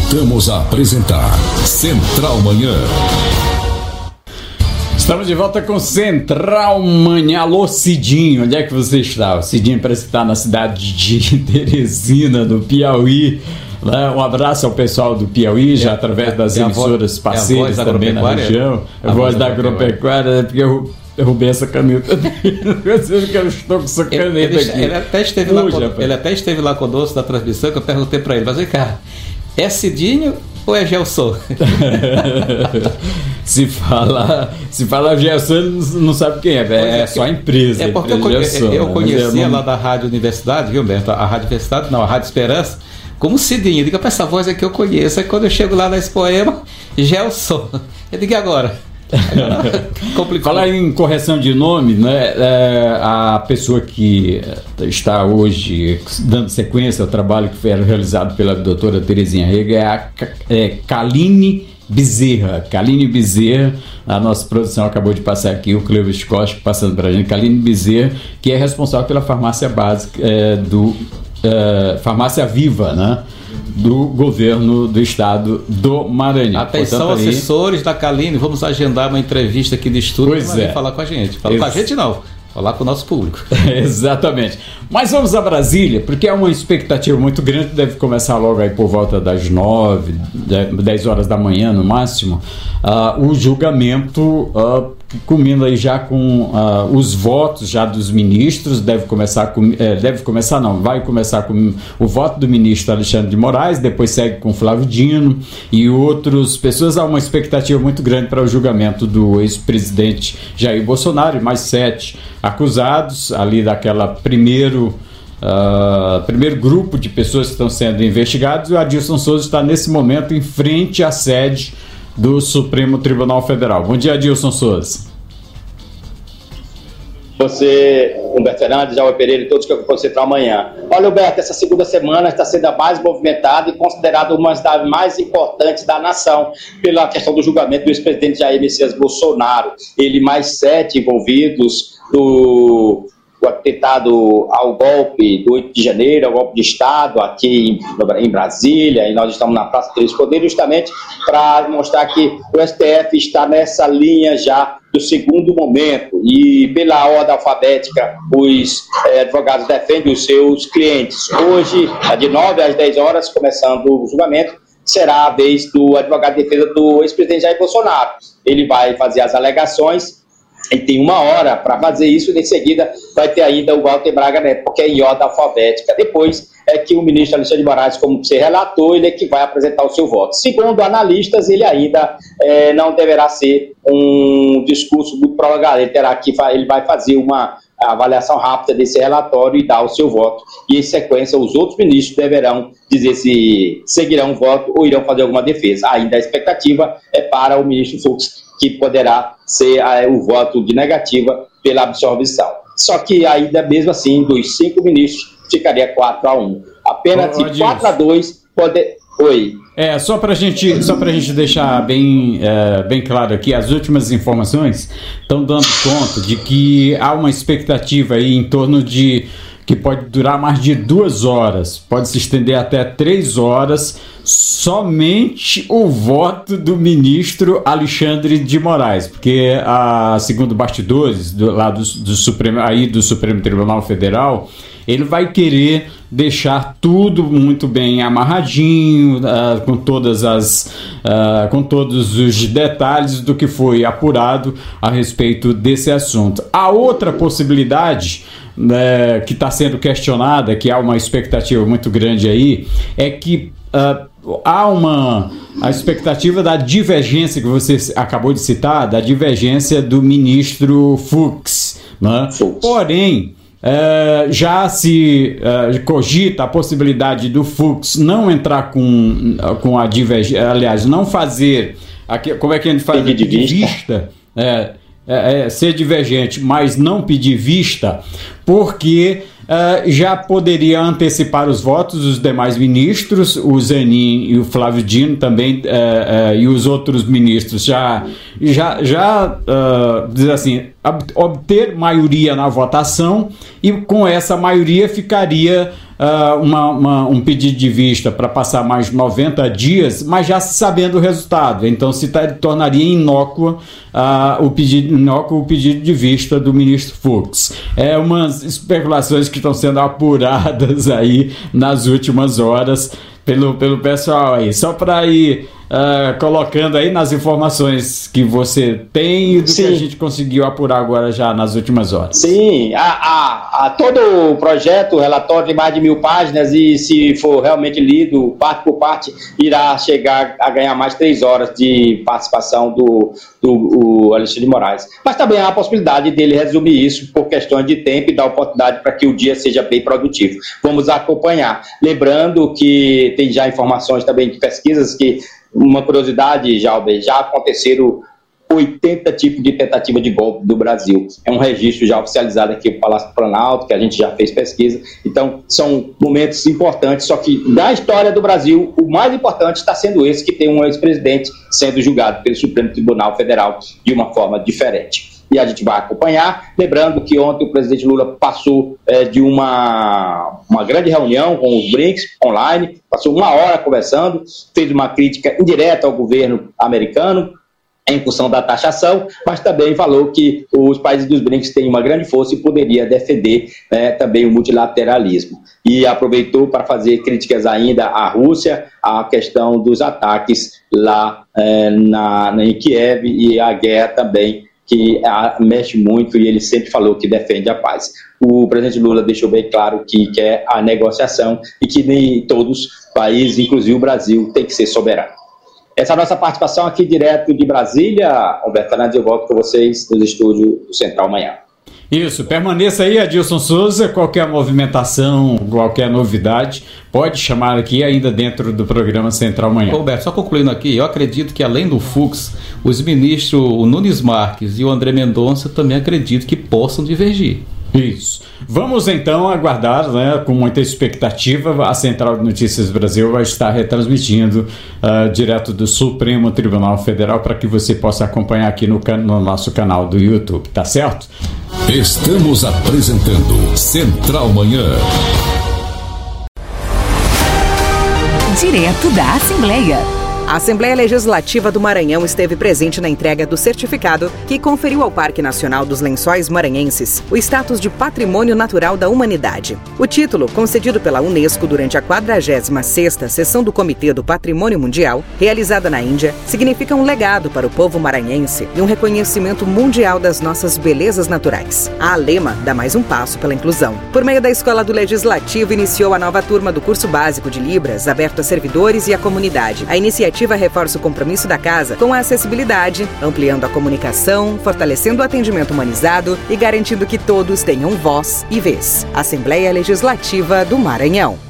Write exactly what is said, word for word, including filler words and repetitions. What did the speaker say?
Voltamos a apresentar Central Manhã. Estamos de volta com Central Manhã. Alô, Cidinho, onde é que você está? O Cidinho parece que está na cidade de Teresina, do Piauí. Um abraço ao pessoal do Piauí, já através das emissoras parceiras também na região. A voz da agropecuária, porque eu derrubei essa caneta dele. Eu estou com essa caneta ele, aqui. Ele até, esteve lá con... ele até esteve lá conosco na transmissão, que eu perguntei para ele, mas vem cá, é Cidinho ou é Gelson? se fala se fala Gelson, não sabe quem é, é, é só a empresa. É porque empresa eu, Gelson, eu conhecia não... lá da Rádio Universidade, viu, Beto? A Rádio Universidade, não, a Rádio Esperança, como Cidinho. Eu digo, essa voz aqui eu conheço. Aí quando eu chego lá na Expoema, Gelson. Eu digo, agora? Complicou. Falar em correção de nome, né? É, a pessoa que está hoje dando sequência ao trabalho que foi realizado pela doutora Terezinha Rega é a é, Kaline Bezerra. Kaline Bezerra, a nossa produção acabou de passar aqui, o Cleves Costa passando para a gente. Kaline Bezerra, que é responsável pela farmácia básica é, do é, Farmácia Viva, né? Do governo do estado do Maranhão. Atenção, portanto, aí... assessores da Kaline, vamos agendar uma entrevista aqui de estúdio. Pois é. Falar com a gente. Falar Ex- com a gente não, falar com o nosso público. Exatamente. Mas vamos a Brasília, porque é uma expectativa muito grande, deve começar logo aí por volta das nove, dez horas da manhã no máximo, uh, o julgamento, uh, culmina aí já com uh, os votos já dos ministros. Deve começar com, eh, deve começar não, vai começar com o voto do ministro Alexandre de Moraes, depois segue com Flávio Dino e outras pessoas. Há uma expectativa muito grande para o julgamento do ex-presidente Jair Bolsonaro e mais sete acusados ali daquela primeiro Uh, primeiro grupo de pessoas que estão sendo investigados. E o Adilson Souza está nesse momento em frente à sede do Supremo Tribunal Federal. Bom dia, Adilson Souza. Você, Humberto Fernandes, Jaume Pereira e todos que acompanham Central amanhã. Olha, Humberto, essa segunda semana está sendo a mais movimentada e considerada uma das mais importantes da nação pela questão do julgamento do ex-presidente Jair Messias Bolsonaro. Ele mais sete envolvidos do... o atentado ao golpe do oito de janeiro, ao golpe de Estado aqui em, em Brasília, e nós estamos na Praça Três Poderes justamente para mostrar que o S T F está nessa linha já do segundo momento, e pela ordem alfabética os eh, advogados defendem os seus clientes. Hoje, de nove às dez horas, começando o julgamento, será a vez do advogado de defesa do ex-presidente Jair Bolsonaro. Ele vai fazer as alegações. Ele tem uma hora para fazer isso, e em seguida vai ter ainda o Walter Braga Neto, porque é em ordem alfabética. Depois é que o ministro Alexandre de Moraes, como você relatou, ele é que vai apresentar o seu voto. Segundo analistas, ele ainda é, não deverá ser um discurso muito prolongado. Ele, terá que, ele vai fazer uma avaliação rápida desse relatório e dar o seu voto. E, em sequência, os outros ministros deverão dizer se seguirão o voto ou irão fazer alguma defesa. Ainda a expectativa é para o ministro Fux, que poderá ser uh, o voto de negativa pela absorção. Só que ainda mesmo assim, dos cinco ministros, ficaria quatro a um. Apenas de quatro a dois poder... Oi. É, só para gente, só pra gente deixar bem, é, bem claro aqui, as últimas informações estão dando conta de que há uma expectativa aí em torno de que pode durar mais de duas horas, pode se estender até três horas, somente o voto do ministro Alexandre de Moraes, porque, a, segundo bastidores do, lá do, do, Supremo, aí do Supremo Tribunal Federal, ele vai querer deixar tudo muito bem amarradinho, uh, com todas as, uh, com todos os detalhes do que foi apurado a respeito desse assunto. A outra possibilidade, né, que está sendo questionada, que há uma expectativa muito grande aí, é que uh, há uma a expectativa da divergência que você acabou de citar, da divergência do ministro Fux, né? Porém, Uh, já se uh, cogita a possibilidade do Fux não entrar com, com a divergência, aliás, não fazer, aqui, como é que a gente faz? Pedir de vista, vista é, é, é, ser divergente, mas não pedir vista, porque uh, já poderia antecipar os votos dos demais ministros, o Zanin e o Flávio Dino também, uh, uh, e os outros ministros já, já, já uh, diz assim, obter maioria na votação, e com essa maioria ficaria uh, uma, uma, um pedido de vista para passar mais noventa dias, mas já sabendo o resultado. Então se tá, tornaria inócuo, uh, o pedido, inócuo o pedido de vista do ministro Fux. É umas especulações que estão sendo apuradas aí nas últimas horas pelo, pelo pessoal aí. Só para ir uh, colocando aí nas informações que você tem e do Sim. que a gente conseguiu apurar agora já nas últimas horas. Sim, a, a, a todo o projeto, o relatório de mais de mil páginas, e se for realmente lido parte por parte, irá chegar a ganhar mais três horas de participação do, do o Alexandre de Moraes. Mas também há a possibilidade dele resumir isso por questões de tempo e dar oportunidade para que o dia seja bem produtivo. Vamos acompanhar. Lembrando que tem já informações também de pesquisas que, uma curiosidade, Jalber, já aconteceram oitenta tipos de tentativa de golpe do Brasil. É um registro já oficializado aqui no Palácio do Planalto, que a gente já fez pesquisa. Então, são momentos importantes, só que da história do Brasil, o mais importante está sendo esse, que tem um ex-presidente sendo julgado pelo Supremo Tribunal Federal de uma forma diferente. E a gente vai acompanhar, lembrando que ontem o presidente Lula passou é, de uma, uma grande reunião com os BRICS online, passou uma hora conversando, fez uma crítica indireta ao governo americano em função da taxação, mas também falou que os países dos BRICS têm uma grande força e poderia defender né, também o multilateralismo. E aproveitou para fazer críticas ainda à Rússia, à questão dos ataques lá é, na, na, em Kiev e a guerra também, que a, mexe muito, e ele sempre falou que defende a paz. O presidente Lula deixou bem claro que quer a negociação e que nem todos os países, inclusive o Brasil, tem que ser soberano. Essa é a nossa participação aqui direto de Brasília. Roberto Fernandes, eu volto com vocês nos estúdios do Central amanhã. Isso, permaneça aí, Adilson Souza. Qualquer movimentação, qualquer novidade, pode chamar aqui ainda dentro do programa Central Manhã. Roberto, só concluindo aqui, eu acredito que além do Fux, os ministros o Nunes Marques e o André Mendonça também acredito que possam divergir. Isso. Vamos então aguardar, né, com muita expectativa. A Central de Notícias Brasil vai estar retransmitindo uh, direto do Supremo Tribunal Federal para que você possa acompanhar aqui no, can- no nosso canal do YouTube, tá certo? Estamos apresentando Central Manhã. Direto da Assembleia. A Assembleia Legislativa do Maranhão esteve presente na entrega do certificado que conferiu ao Parque Nacional dos Lençóis Maranhenses o status de Patrimônio Natural da Humanidade. O título, concedido pela Unesco durante a quadragésima sexta Sessão do Comitê do Patrimônio Mundial, realizada na Índia, significa um legado para o povo maranhense e um reconhecimento mundial das nossas belezas naturais. A ALEMA dá mais um passo pela inclusão. Por meio da Escola do Legislativo, iniciou a nova turma do curso básico de Libras, aberto a servidores e à comunidade. A iniciativa reforça o compromisso da Casa com a acessibilidade, ampliando a comunicação, fortalecendo o atendimento humanizado e garantindo que todos tenham voz e vez. Assembleia Legislativa do Maranhão.